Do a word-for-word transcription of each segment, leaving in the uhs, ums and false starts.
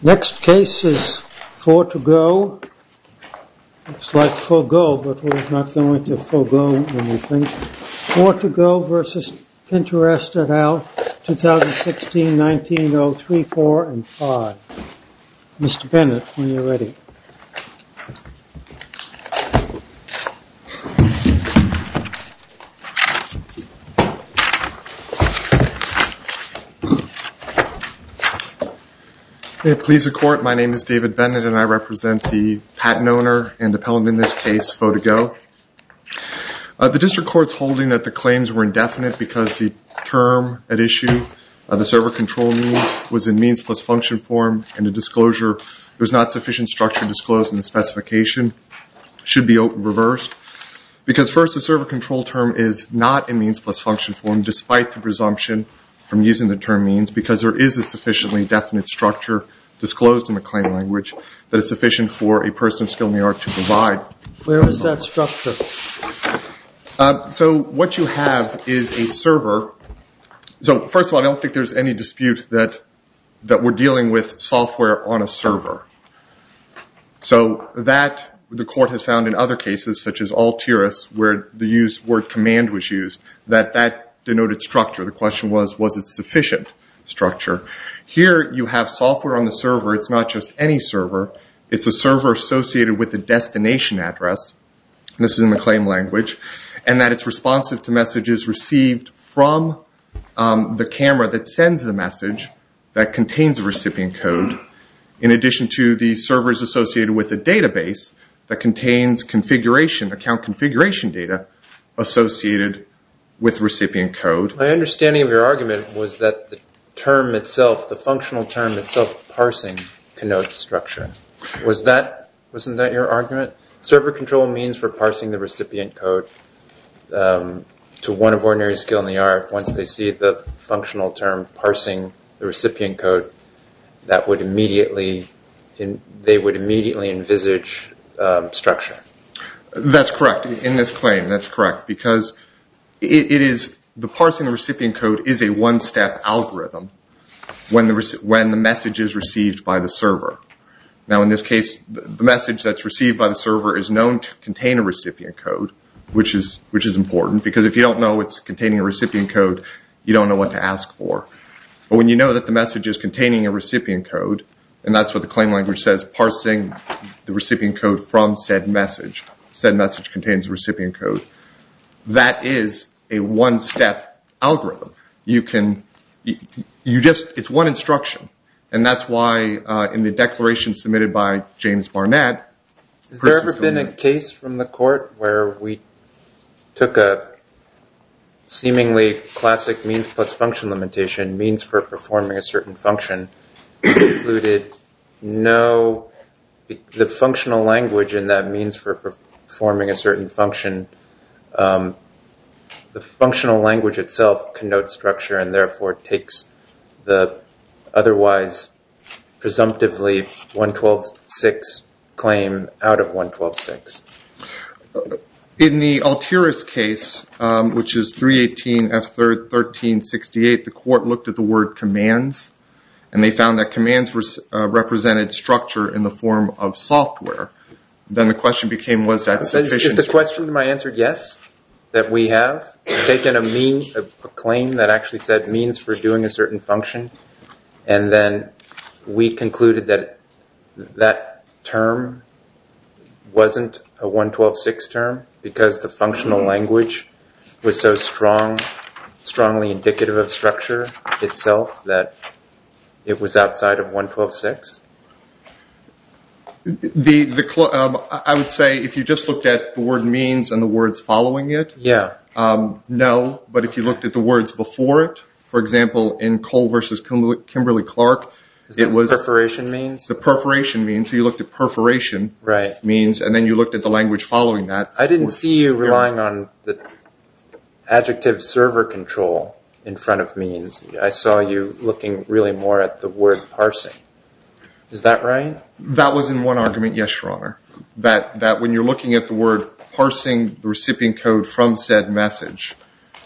Next case is four to go. Looks like forgo, but we're not going to forgo anything. Four to go versus Pinterest et al. twenty sixteen nineteen oh three, four, and five. Mister Bennett, when you're ready. May it please the Court, my name is David Bennett and I represent the patent owner and appellant in this case, four to go. Uh, the District Court's holding that the claims were indefinite because the term at issue, uh, the server control means, was in means plus function form, and the disclosure, there was not sufficient structure disclosed in the specification, should be reversed. Because first, the server control term is not in means plus function form, despite the presumption from using the term means, because there is a sufficiently definite structure disclosed in the claim language that is sufficient for a person of skill in the art to provide. Where is that structure? Uh, so what you have is a server. So first of all, I don't think there's any dispute that that we're dealing with software on a server. So that the court has found in other cases, such as Altiris, where the use word command was used, that that denoted structure. The question was, was it sufficient structure? Here you have software on the server. It's not just any server. It's a server associated with the destination address. This is in the claim language. And that it's responsive to messages received from um, the camera that sends the message that contains the recipient code, in addition to the servers associated with a database that contains configuration, account configuration data associated with recipient code. My understanding of your argument was that the term itself, the functional term itself, parsing, connotes structure. Was that, wasn't that your argument? Server control means for parsing the recipient code um, to one of ordinary skill in the art. Once they see the functional term parsing the recipient code, that would immediately, in, they would immediately envisage um, structure. That's correct. In this claim, that's correct, because It, it is, the parsing the recipient code is a one-step algorithm when the, when the message is received by the server. Now in this case, the, the message that's received by the server is known to contain a recipient code, which is, which is important, because if you don't know it's containing a recipient code, you don't know what to ask for. But when you know that the message is containing a recipient code, and that's what the claim language says, parsing the recipient code from said message, said message contains a recipient code, that is a one-step algorithm. You can, you, you just, it's one instruction. And that's why uh, in the declaration submitted by James Barnett. Has there ever been a case from the court where we took a seemingly classic means plus function limitation, means for performing a certain function, included no, the functional language in that means for performing a certain function, um, the functional language itself connotes structure and therefore takes the otherwise presumptively one twelve six claim out of one twelve six? In the Altiris case, um, which is three eighteen F third thirteen sixty-eight, the court looked at the word commands, and they found that commands res- uh, represented structure in the form of software. Then the question became, was that sufficient? Is the question to my answer yes? That we have taken a mean, a, a claim that actually said means for doing a certain function, and then we concluded that that term wasn't a one twelve six term because the functional language was so strong, strongly indicative of structure itself that it was outside of one twelve six? The the um, I would say if you just looked at the word means and the words following it, yeah, um, no. But if you looked at the words before it, for example, in Cole versus Kimberly Clark, it was perforation means. The perforation means. So you looked at perforation, right? Means, and then you looked at the language following that. I didn't see you relying on the adjective server control in front of means. I saw you looking really more at the word parsing. Is that right? That was in one argument, yes, Your Honor. That that when you're looking at the word parsing the recipient code from said message,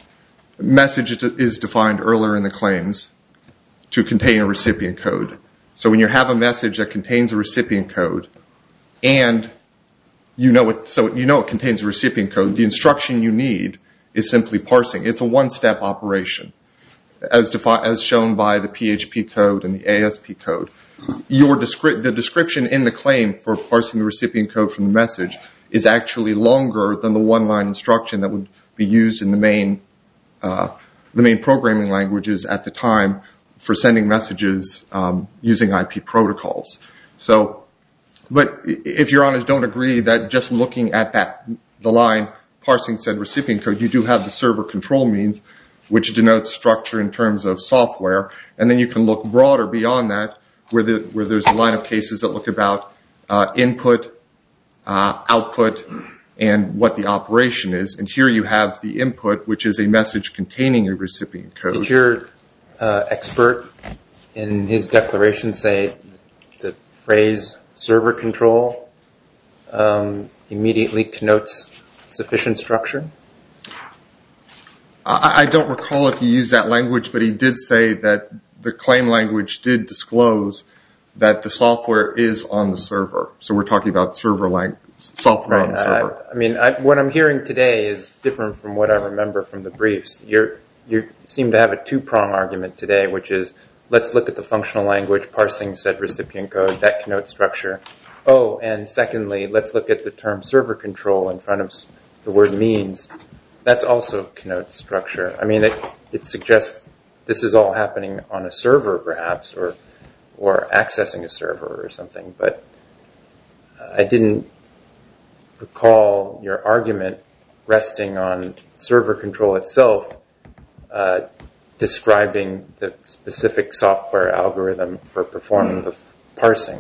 message is defined earlier in the claims to contain a recipient code. So when you have a message that contains a recipient code, and you know it, so you know it contains a recipient code, the instruction you need is simply parsing. It's a one-step operation, as defi- as shown by the P H P code and the A S P code. Your descri- the description in the claim for parsing the recipient code from the message is actually longer than the one-line instruction that would be used in the main uh, the main programming languages at the time for sending messages um, using I P protocols. So, but if your honors don't agree that just looking at that the line parsing said recipient code, you do have the server control means, which denotes structure in terms of software, and then you can look broader beyond that, where the where there's a line of cases that look about uh, input, uh, output, and what the operation is. And here you have the input, which is a message containing a recipient code. Did your uh, expert in his declaration say the phrase server control um, immediately connotes sufficient structure? I, I don't recall if he used that language, but he did say that the claim language did disclose that the software is on the server. So we're talking about server language, software right. on the server. I, I mean, I, what I'm hearing today is different from what I remember from the briefs. You're, you seem to have a two-prong argument today, which is let's look at the functional language parsing said recipient code. That connotes structure. Oh, and secondly, let's look at the term server control in front of the word means. That's also connotes structure. I mean, it, it suggests this is all happening on a server, perhaps, or or accessing a server or something. But uh, I didn't recall your argument resting on server control itself, uh, describing the specific software algorithm for performing the f- parsing.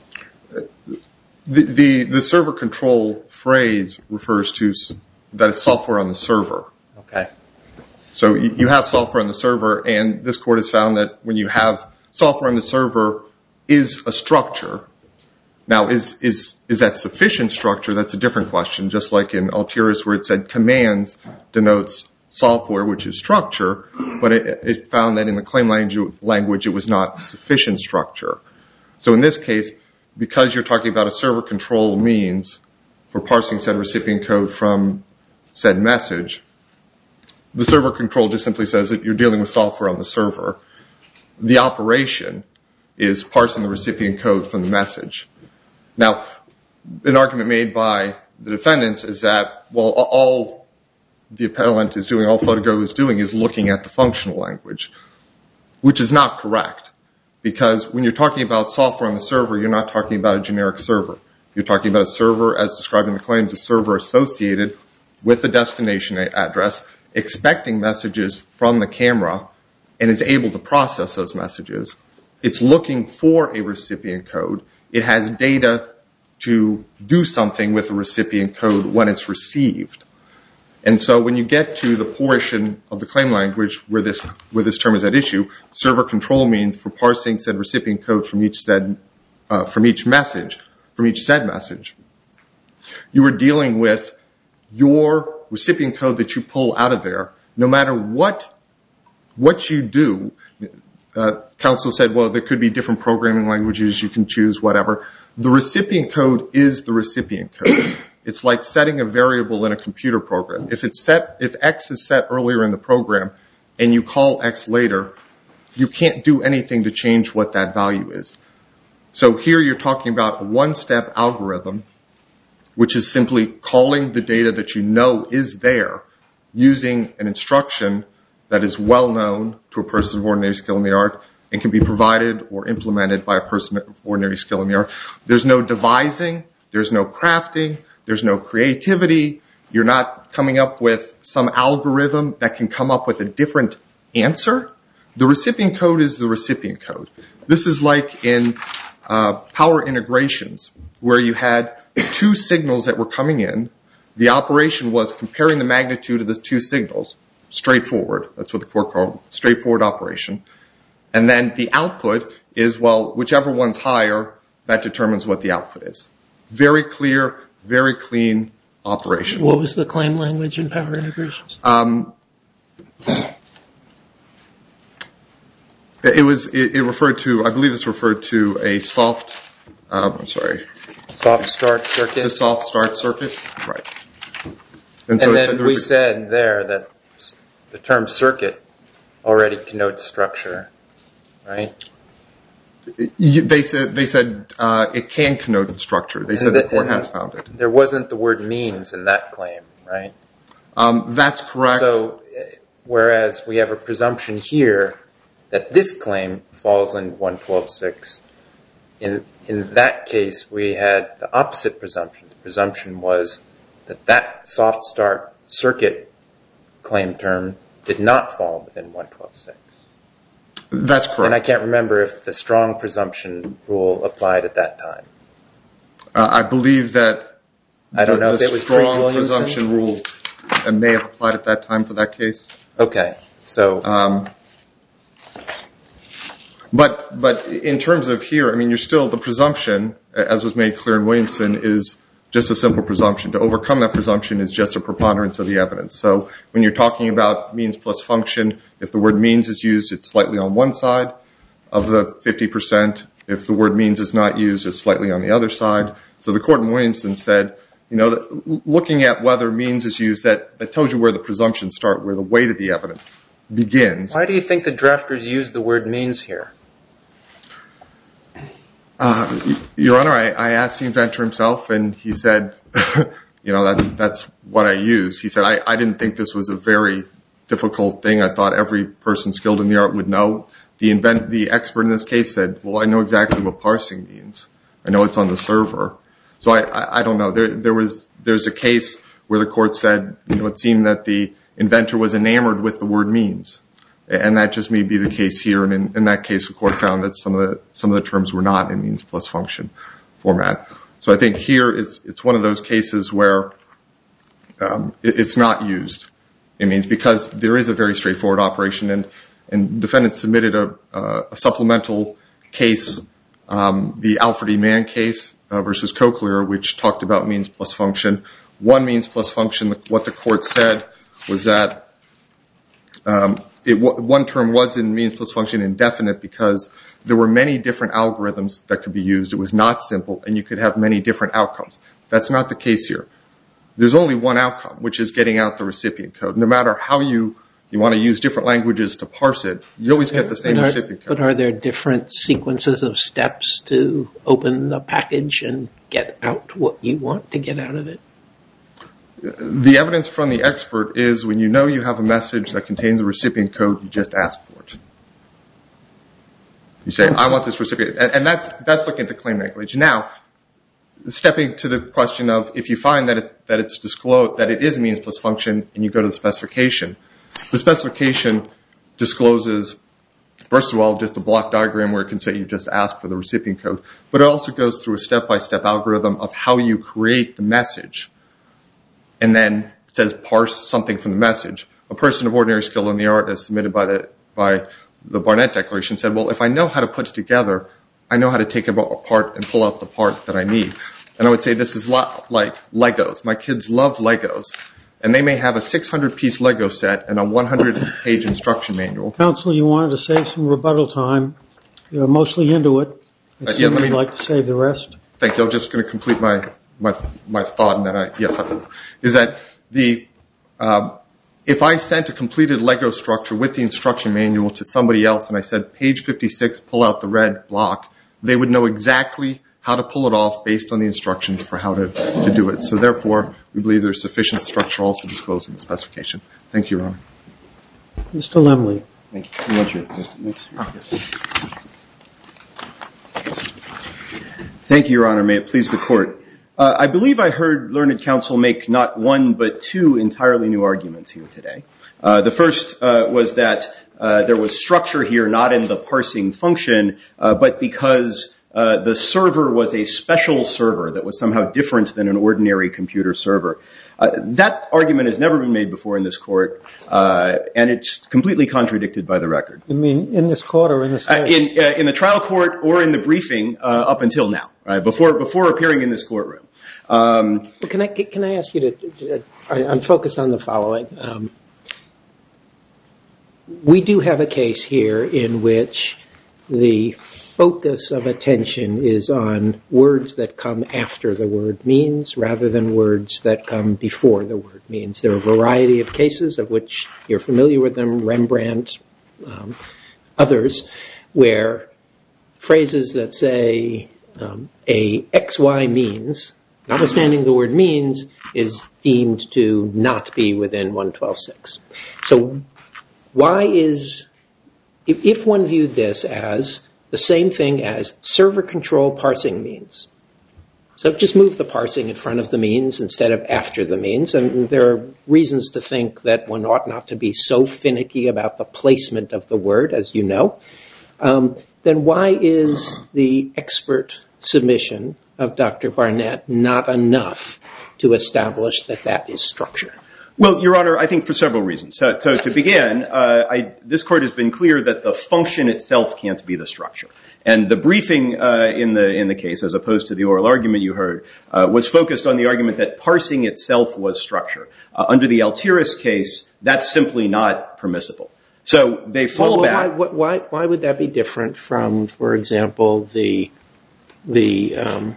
The, the the server control phrase refers to s- that it's software on the server. Okay. So you, you have software on the server, and this court has found that when you have software on the server is a structure. Now, is is is that sufficient structure? That's a different question. Just like in Altiris, where it said commands denotes software, which is structure, but it, it found that in the claim language it was not sufficient structure. So in this case, because you're talking about a server control means for parsing said recipient code from said message, the server control just simply says that you're dealing with software on the server. The operation is parsing the recipient code from the message. Now, an argument made by the defendants is that, well, all the appellant is doing, all Photogo is doing is looking at the functional language, which is not correct. Because when you're talking about software on the server, you're not talking about a generic server. You're talking about a server, as described in the claims, a server associated with the destination address, expecting messages from the camera, and is able to process those messages. It's looking for a recipient code. It has data to do something with the recipient code when it's received. And so when you get to the portion of the claim language where this where this term is at issue, server control means for parsing said recipient code from each said uh, from each message, from each said message, you are dealing with your recipient code that you pull out of there, no matter what what you do. Uh, counsel said, well, there could be different programming languages, you can choose whatever. The recipient code is the recipient code. It's like setting a variable in a computer program. If it's set, if X is set earlier in the program and you call X later, you can't do anything to change what that value is. So here you're talking about a one-step algorithm, which is simply calling the data that you know is there using an instruction that is well known to a person of ordinary skill in the art and can be provided or implemented by a person of ordinary skill in the art. There's no devising, there's no crafting, there's no creativity. You're not coming up with some algorithm that can come up with a different answer. The recipient code is the recipient code. This is like in uh, power integrations, where you had two signals that were coming in. The operation was comparing the magnitude of the two signals. Straightforward. That's what the court called straightforward operation. And then the output is, well, whichever one's higher, that determines what the output is. Very clear, very clean operation. What was the claim language in power integrations? Um, It was. It, it referred to. I believe it's referred to a soft. Um, I'm sorry. Soft start circuit. The soft start circuit. Right. And, so and it then said we a, said there that the term circuit already connotes structure, right? They said they said uh, it can connote structure. They said the, the court has found it. There wasn't the word means in that claim, right? Um, that's correct. So, whereas we have a presumption here that this claim falls in one twelve six, in in that case we had the opposite presumption. The presumption was that that soft start circuit claim term did not fall within one twelve six. That's correct. And I can't remember if the strong presumption rule applied at that time. Uh, I believe that I don't the, know the if it was strong presumption rule uh, may have applied at that time for that case. Okay, so um, but but in terms of here, I mean, you're still the presumption, as was made clear in Williamson, is just a simple presumption. To overcome that presumption is just a preponderance of the evidence. So when you're talking about means plus function, if the word means is used, it's slightly on one side of the fifty percent. If the word means is not used, it's slightly on the other side. So the court in Williamson said, you know, that looking at whether means is used, that, that tells you where the presumptions start, where the weight of the evidence begins. Why do you think the drafters used the word means here? Uh, Your Honor, I, I asked the inventor himself, and he said, you know, that's, that's what I used. He said, I, I didn't think this was a very difficult thing. I thought every person skilled in the art would know. The invent, the expert in this case said, well, I know exactly what parsing means. I know it's on the server. So I, I, I don't know. There, there was, there's a case where the court said, you know, it seemed that the inventor was enamored with the word means. And that just may be the case here. And in, in that case, the court found that some of the some of the terms were not in means plus function format. So I think here it's it's one of those cases where um, it, it's not used in means because there is a very straightforward operation. And and defendants submitted a, uh, a supplemental case, um, the Alfred E. Mann case uh, versus Cochlear, which talked about means plus function. One means plus function. What the court said was that. Um, It, one term was in means plus function indefinite because there were many different algorithms that could be used. It was not simple, and you could have many different outcomes. That's not the case here. There's only one outcome, which is getting out the recipient code. No matter how you, you want to use different languages to parse it, you always get the same but are, recipient code. But are there different sequences of steps to open the package and get out what you want to get out of it? The evidence from the expert is when you know you have a message that contains a recipient code, you just ask for it. You say, I want this recipient. And, and that, that's looking at the claim language. Now, stepping to the question of if you find that it, that it's disclosed, that it is means plus function, and you go to the specification, the specification discloses, first of all, just a block diagram where it can say you just ask for the recipient code, but it also goes through a step-by-step algorithm of how you create the message. And then it says parse something from the message. A person of ordinary skill in the art, as submitted by the by the Barnett Declaration, said, well, if I know how to put it together, I know how to take it apart and pull out the part that I need. And I would say this is lot like Legos. My kids love Legos. And they may have a six hundred piece Lego set and a one hundred page instruction manual. Counsel, you wanted to save some rebuttal time. You're mostly into it. I Uh, yeah, let you'd me- like to save the rest. Thank you. I'm just going to complete my, my, my thought, and then I, yes, I will. Is that the, um, if I sent a completed Lego structure with the instruction manual to somebody else and I said, page fifty-six, pull out the red block, they would know exactly how to pull it off based on the instructions for how to, to do it. So therefore, we believe there's sufficient structure also disclosed in the specification. Thank you, Your Honor. Mister Lemley. Thank you. You want your estimates? Thank you, Your Honor. May it please the Court. Uh, I believe I heard learned counsel make not one but two entirely new arguments here today. Uh, the first uh, was that uh, there was structure here not in the parsing function, uh, but because uh, the server was a special server that was somehow different than an ordinary computer server. Uh, that argument has never been made before in this Court, uh, and it's completely contradicted by the record. You mean in this court or in this Uh, case? in, uh, in the trial court or in the briefing uh, up until now, right, before before appearing in this courtroom. Um, Well, can I can I ask you to? to I, I'm focused on the following. Um, we do have a case here in which the focus of attention is on words that come after the word means rather than words that come before the word means. There are a variety of cases of which you're familiar with them, Rembrandt, um, others, where phrases that say um, a X Y means, notwithstanding the word means, is deemed to not be within one twelve six. So why is, if, if one viewed this as the same thing as server control parsing means, so just move the parsing in front of the means instead of after the means, and there are reasons to think that one ought not to be so finicky about the placement of the word, as you know, um, then why is the expert submission of Doctor Barnett not enough to establish that that is structure? Well, Your Honor, I think for several reasons. So, so to begin, uh, I, this Court has been clear that the function itself can't be the structure. And the briefing uh, in the in the case, as opposed to the oral argument you heard, uh, was focused on the argument that parsing itself was structure. Uh, under the Altiris case, that's simply not permissible. So they fall well, well, back. Why, why, why would that be different from, for example, the the um,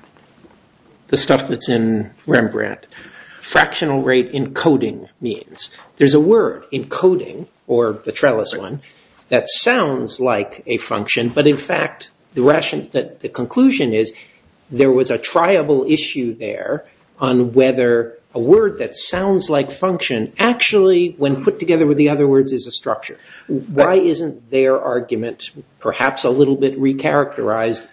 the stuff that's in Rembrandt? Fractional rate encoding means. There's a word, encoding, or the trellis one, that sounds like a function, but in fact, the, ration, the, the conclusion is there was a triable issue there on whether a word that sounds like function actually, when put together with the other words, is a structure. Why isn't their argument perhaps a little bit recharacterized?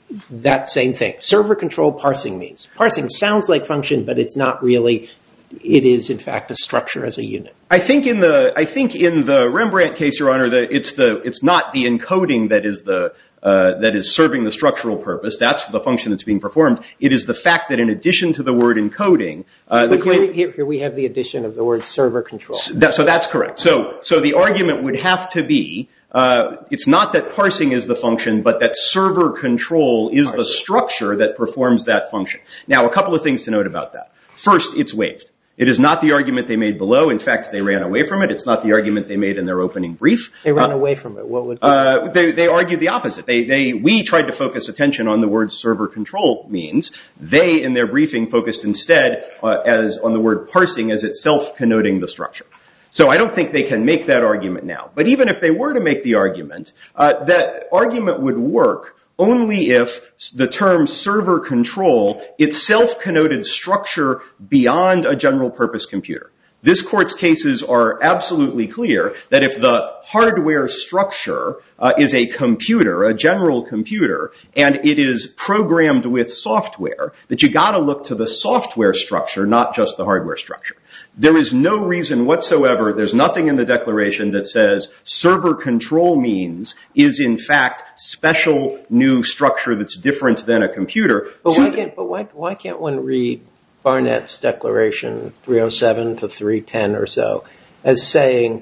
That same thing. Server control parsing means. Parsing sounds like function, but it's not really. It is, in fact, a structure as a unit. I think in the I think in the Rembrandt case, Your Honor, that it's the it's not the encoding that is the uh, that is serving the structural purpose. That's the function that's being performed. It is the fact that in addition to the word encoding, uh, the claim, here, here we have the addition of the word server control. That, so that's correct. So so the argument would have to be. Uh, it's not that parsing is the function, but that server control is the structure that performs that function. Now, a couple of things to note about that. First, it's waived. It is not the argument they made below. In fact, they ran away from it. It's not the argument they made in their opening brief. They ran uh, away from it. What would? Uh, they, they argued the opposite. They, they, we tried to focus attention on the word server control means. They, in their briefing, focused instead uh, as on the word parsing as itself connoting the structure. So I don't think they can make that argument now. But even if they were to make the argument, uh, that argument would work only if the term server control itself connoted structure beyond a general purpose computer. This Court's cases are absolutely clear that if the hardware structure uh, is a computer, a general computer, and it is programmed with software, that you got to look to the software structure, not just the hardware structure. There is no reason whatsoever, there's nothing in the declaration that says server control means is in fact special new structure that's different than a computer. But why can't, but why, why can't one read Barnett's declaration three oh seven to three ten or so as saying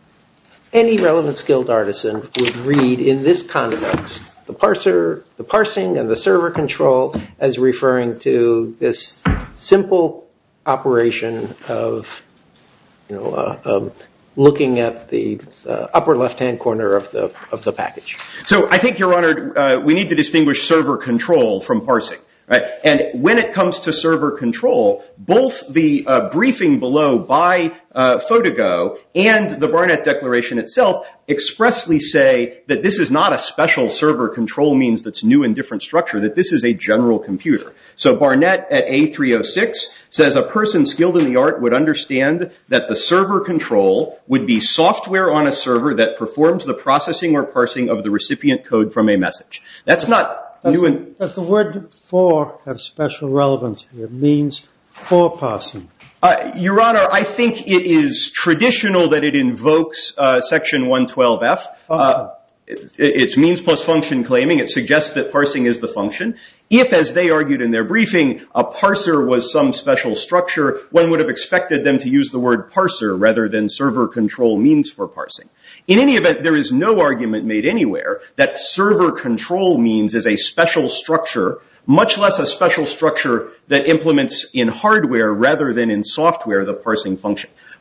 any relevant skilled artisan would read in this context the parser, the parsing and the server control as referring to this simple operation of, you know, uh, um, looking at the uh, upper left-hand corner of the of the package. So I think, Your Honor, uh, we need to distinguish server control from parsing. Right? And when it comes to server control, both the uh, briefing below by uh, Photogo and the Barnett Declaration itself expressly say that this is not a special server control means that's new and different structure, that this is a general computer. So Barnett at A three oh six says a person skilled in the art would understand that the server control would be software on a server that performs the processing or parsing of the recipient code from a message. That's not... Does, New the, and, does the word for have special relevance here? It means for parsing. Uh, Your Honor, I think it is traditional that it invokes uh, Section one twelve F. Uh, it, it's means plus function claiming. It suggests that parsing is the function. If, as they argued in their briefing, a parser was some special structure, one would have expected them to use the word parser rather than server control means for parsing. In any event, there is no argument made anywhere that server control means is a special structure, much less a special structure that implements in hardware rather than in software the parsing function.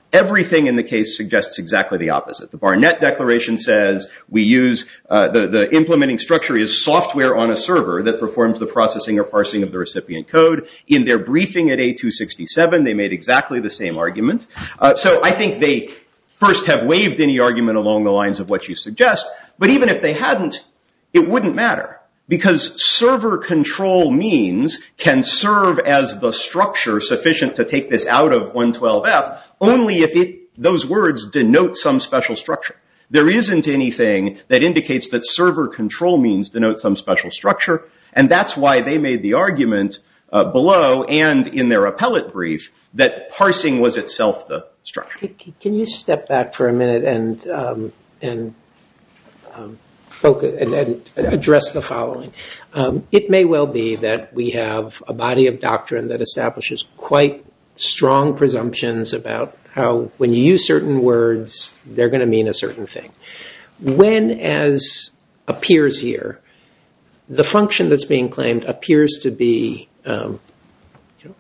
Everything in the case suggests exactly the opposite. The Barnett Declaration says we use, uh, the, the implementing structure is software on a server that performs the processing or parsing of the recipient code. In their briefing at A two sixty-seven, they made exactly the same argument. Uh, so I think they first have waived any argument along the lines of what you suggest, but even if they hadn't, it wouldn't matter. Because server control means can serve as the structure sufficient to take this out of one twelve F only if it, those words denote some special structure. There isn't anything that indicates that server control means denote some special structure, and that's why they made the argument uh, below and in their appellate brief that parsing was itself the structure. Can you step back for a minute and um, and um, focus and, and address the following? Um, it may well be that we have a body of doctrine that establishes quite strong presumptions about how when you use certain words, they're going to mean a certain thing. When, as appears here, the function that's being claimed appears to be um, you know,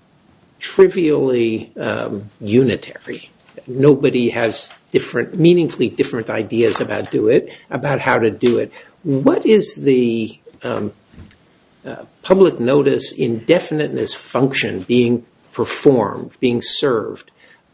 trivially um, unitary. Nobody has different, meaningfully different ideas about do it, about how to do it. What is the um, uh, public notice indefiniteness function being performed, being served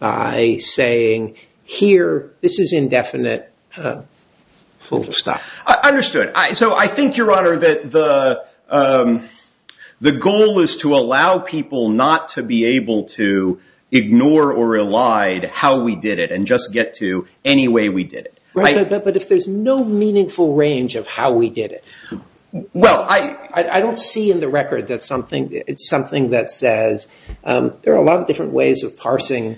by saying, here, this is indefinite, uh, full stop? I understood. I, so I think, Your Honor, that the um, the goal is to allow people not to be able to ignore or elide how we did it and just get to any way we did it. Right, I, but, but, but if there's no meaningful range of how we did it, well, I, I, I don't see in the record that something, it's something that says um, there are a lot of different ways of parsing,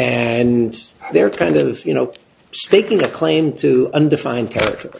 and they're kind of, you know, staking a claim to undefined territory.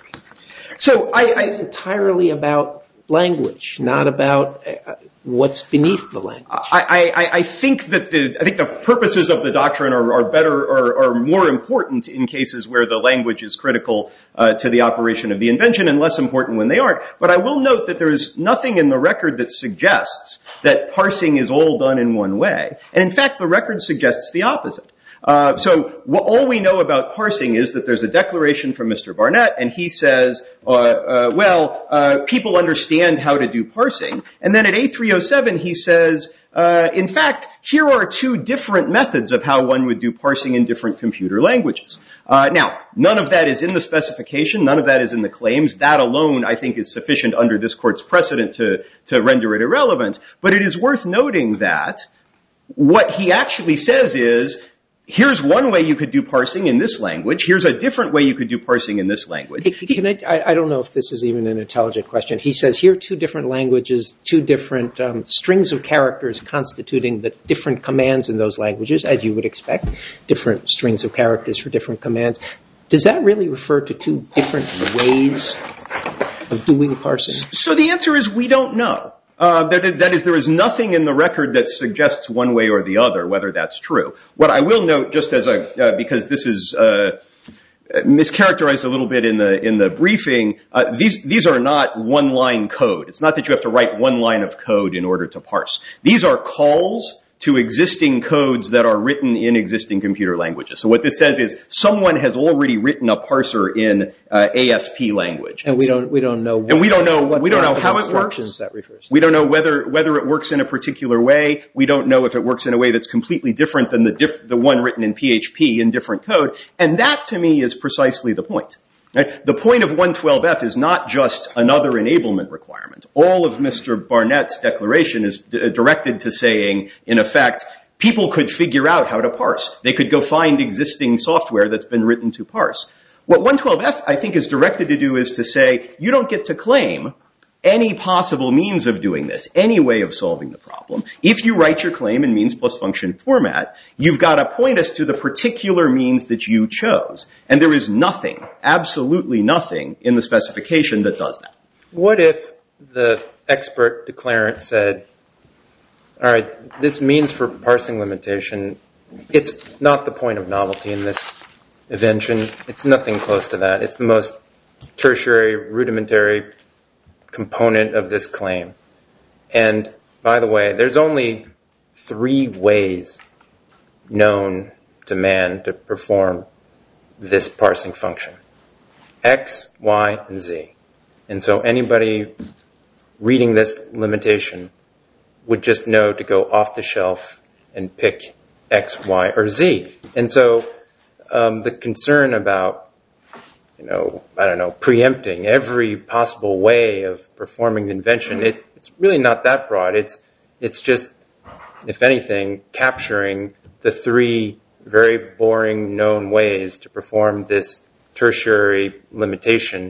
So I, I it's entirely about language, not about uh, what's beneath the language. I, I, I think that the I think the purposes of the doctrine are, are better or are more important in cases where the language is critical uh, to the operation of the invention and less important when they aren't. But I will note that there is nothing in the record that suggests that parsing is all done in one way. And in fact, the record suggests the opposite. Uh, so what, all we know about parsing is that there's a declaration from Mister Barnett, and he says, uh, uh, well, uh, people understand how to do parsing. And then at A three oh seven, he says, uh, in fact, here are two different methods of how one would do parsing in different computer languages. Uh, now, none of that is in the specification. None of that is in the claims. That alone, I think, is sufficient under this court's precedent to, to render it irrelevant. But it is worth noting that what he actually says is, here's one way you could do parsing in this language. Here's a different way you could do parsing in this language. Can I, I don't know if this is even an intelligent question. He says here are two different languages, two different um, strings of characters constituting the different commands in those languages, as you would expect, different strings of characters for different commands. Does that really refer to two different ways of doing parsing? So the answer is we don't know. Uh, that, is, that is, there is nothing in the record that suggests one way or the other, whether that's true. What I will note, just as a, uh, because this is, uh, mischaracterized a little bit in the, in the briefing, uh, these, these are not one-line code. It's not that you have to write one line of code in order to parse. These are calls to existing codes that are written in existing computer languages. So what this says is someone has already written a parser in uh, A S P language, and we don't we don't know. What, and we don't know what we don't know how it works. That refers to. We don't know whether whether it works in a particular way. We don't know if it works in a way that's completely different than the diff, the one written in P H P in different code. And that, to me, is precisely the point. Right? The point of one twelve F is not just another enablement requirement. All of Mister Barnett's declaration is d- directed to saying, in effect, people could figure out how to parse. They could go find existing software that's been written to parse. What one twelve F, I think, is directed to do is to say, you don't get to claim any possible means of doing this, any way of solving the problem. If you write your claim in means plus function format, you've got to point us to the particular means that you chose. And there is nothing, absolutely nothing, in the specification that does that. What if the expert declarant said, all right, this means for parsing limitation, it's not the point of novelty in this invention. It's nothing close to that. It's the most tertiary, rudimentary component of this claim. And by the way, there's only three ways known to man to perform this parsing function. X, Y, and Z. And so anybody reading this limitation would just know to go off the shelf and pick X, Y, or Z. And so um, the concern about, you know, I don't know, preempting every possible way of performing the invention, it, it's really not that broad. It's it's just, if anything, capturing the three very boring known ways to perform this tertiary limitation,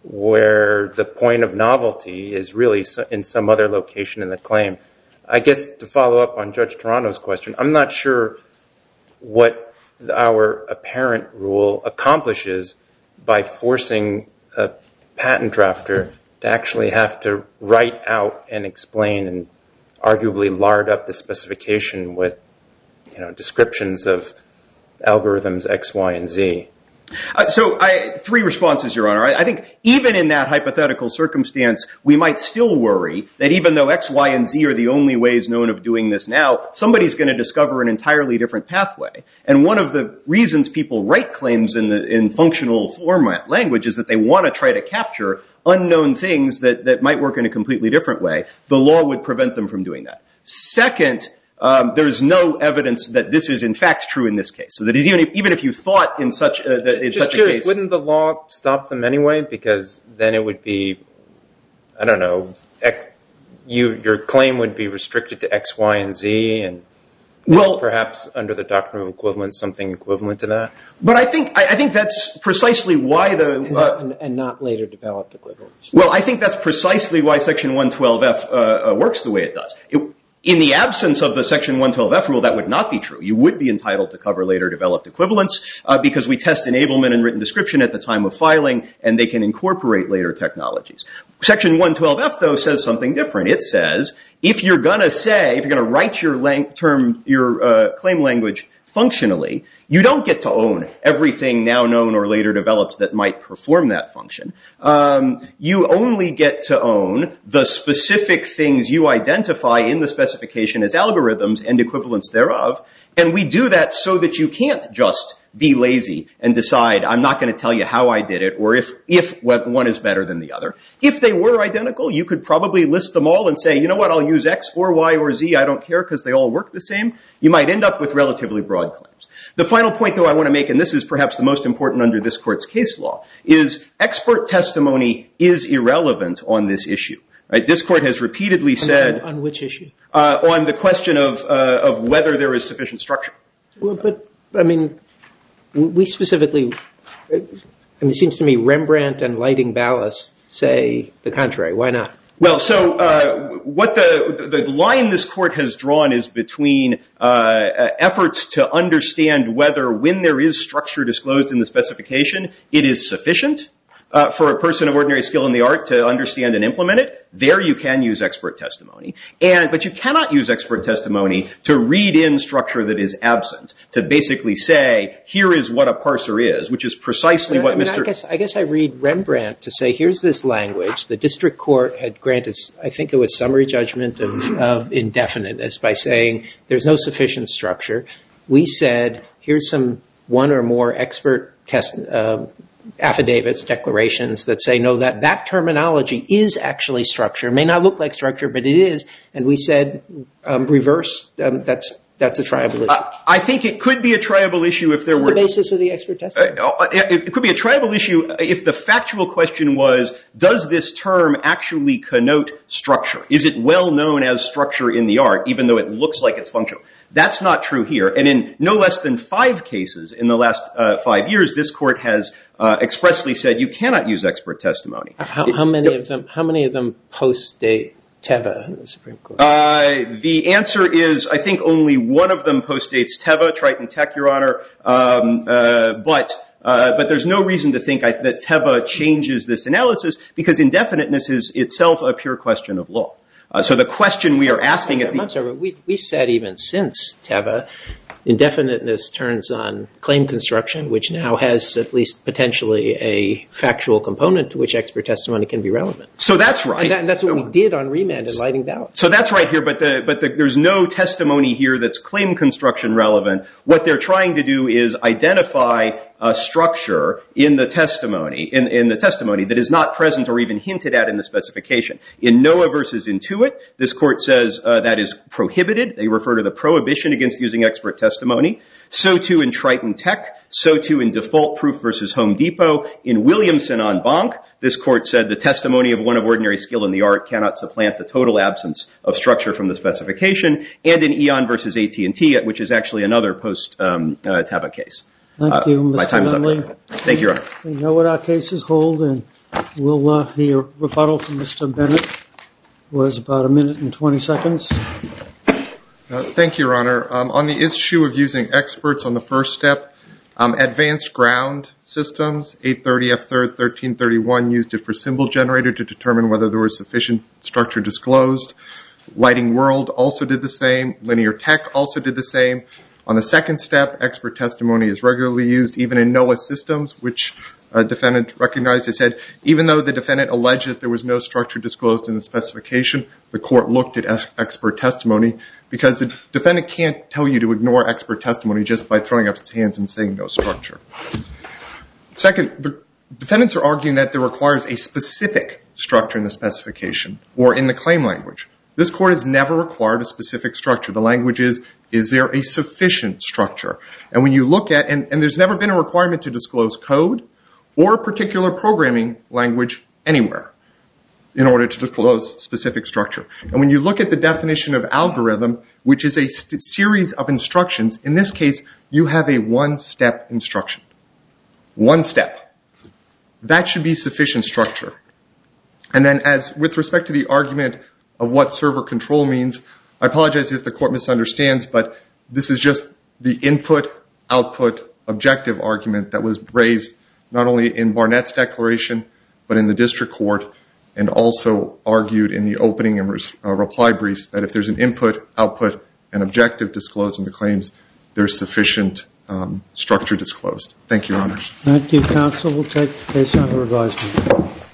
where the point of novelty is really in some other location in the claim. I guess to follow up on Judge Toronto's question, I'm not sure what our apparent rule accomplishes by forcing a patent drafter to actually have to write out and explain and arguably lard up the specification with, you know, descriptions of algorithms X, Y, and Z. Uh, so I, three responses, Your Honor. I, I think even in that hypothetical circumstance, we might still worry that even though X, Y, and Z are the only ways known of doing this now, somebody's going to discover an entirely different pathway. And one of the reasons people write claims in the in functional format language is that they want to try to capture unknown things that, that might work in a completely different way. The law would prevent them from doing that. Second, Um, there's no evidence that this is in fact true in this case. So that even if, even if you thought in such a, that in Just such curious, a case, wouldn't the law stop them anyway? Because then it would be, I don't know, X, you your claim would be restricted to X, Y, and Z, and well, perhaps under the doctrine of equivalence, something equivalent to that. But I think I, I think that's precisely why the and, uh, and, and not later developed equivalence. Well, I think that's precisely why Section one twelve F uh, uh, works the way it does. It, In the absence of the Section one twelve F rule, that would not be true. You would be entitled to cover later developed equivalence uh, because we test enablement and written description at the time of filing, and they can incorporate later technologies. Section one twelve F, though, says something different. It says if you're going to say, if you're going to write your lang- term, your uh, claim language functionally, you don't get to own everything now known or later developed that might perform that function. Um, you only get to own the specific things you identify in the specification as algorithms and equivalents thereof. And we do that so that you can't just be lazy and decide, I'm not going to tell you how I did it, or if, if one is better than the other. If they were identical, you could probably list them all and say, you know what, I'll use X or Y or Z, I don't care because they all work the same. You might end up with relatively broad claims. The final point, though, I want to make, and this is perhaps the most important under this court's case law, is expert testimony is irrelevant on this issue. Right? This court has repeatedly said... On, on which issue? Uh, on the question of, uh, of whether there is sufficient structure. Well, but, I mean, we specifically... I mean, it seems to me Rembrandt and Lighting Ballast say the contrary. Why not? Well, so uh, what the the line this court has drawn is between uh, efforts to understand whether when there is structure disclosed in the specification, it is sufficient uh, for a person of ordinary skill in the art to understand and implement it. There you can use expert testimony. And but you cannot use expert testimony to read in structure that is absent, to basically say, here is what a parser is, which is precisely but, what I mean, Mister I guess, I guess I read Rembrandt to say, here's this language. The district court had granted, I think it was summary judgment of, of indefiniteness by saying there's no sufficient structure. We said, here's some one or more expert test uh, affidavits, declarations that say, no, that that terminology is actually structure. It may not look like structure, but it is. And we said, um, reverse, um, that's that's a triable issue. Uh, I think it could be a triable issue if there On were... the basis of the expert testimony. Uh, it could be a triable issue if the factual question was, does this term actually connote structure? Is it well known as structure in the art, even though it looks like it's functional? That's not true here. And in no less than five cases in the last uh, five years, this court has uh, expressly said you cannot use expert testimony. How, how many of them? How many of them post-date Teva in the Supreme Court? Uh, the answer is, I think only one of them postdates Teva, Triton Tech, Your Honor. Um, uh, but uh, but there's no reason to think I, that Teva changes this analysis because indefiniteness is itself a pure question of law. Uh, so the question we are asking at the... I'm sorry, we, we've said even since Teva indefiniteness turns on claim construction, which now has at least potentially a factual component to which expert testimony can be relevant. So that's right. And, that, and that's what we did on remand in Lighting Dallas. So that's right here, but the, but the, there's no testimony here that's claim construction relevant. What they're trying to do is identify a structure in the testimony, in, in the testimony that is not present or even hinted at in the specification. In Noah versus Intuit, this court says uh, that is prohibited. They refer to the prohibition against using expert testimony. So too in Triton Tech. So too in Default Proof versus Home Depot. In Williamson en banc, this court said the testimony of one of ordinary skill in the art cannot supplant the total absence of structure from the specification. And in Eon versus A T and T, which is actually another post-Teva um, uh, case. Thank you, Mister My time is Lindley. up. Thank you, Your Honor. We know what our cases hold, and we'll uh, hear rebuttal from Mister Bennett. It was about a minute and twenty seconds. Uh, thank you, Your Honor. Um, on the issue of using experts on the first step, um, Advanced Ground Systems, eight thirty F third thirteen thirty-one, used it for symbol generator to determine whether there was sufficient structure disclosed. Lighting World also did the same. Linear Tech also did the same. On the second step, expert testimony is regularly used, even in Noah Systems, which a defendant recognized. They said, even though the defendant alleged that there was no structure disclosed in the specification, the court looked at ex- expert testimony because the defendant can't tell you to ignore expert testimony just by throwing up its hands and saying no structure. Second, the defendants are arguing that there requires a specific structure in the specification or in the claim language. This court has never required a specific structure. The language is, is there a sufficient structure? And when you look at, and, and there's never been a requirement to disclose code or a particular programming language anywhere in order to disclose specific structure. And when you look at the definition of algorithm, which is a st- series of instructions, in this case, you have a one-step instruction. One step. That should be sufficient structure. And then as with respect to the argument of what server control means, I apologize if the court misunderstands, but this is just the input-output objective argument that was raised not only in Barnett's declaration, but in the district court, and also argued in the opening and res- uh, reply briefs that if there's an input, output, and objective disclosed in the claims, there's sufficient um, structure disclosed. Thank you, Your Honors. Thank you, counsel. We'll take the case under advisement.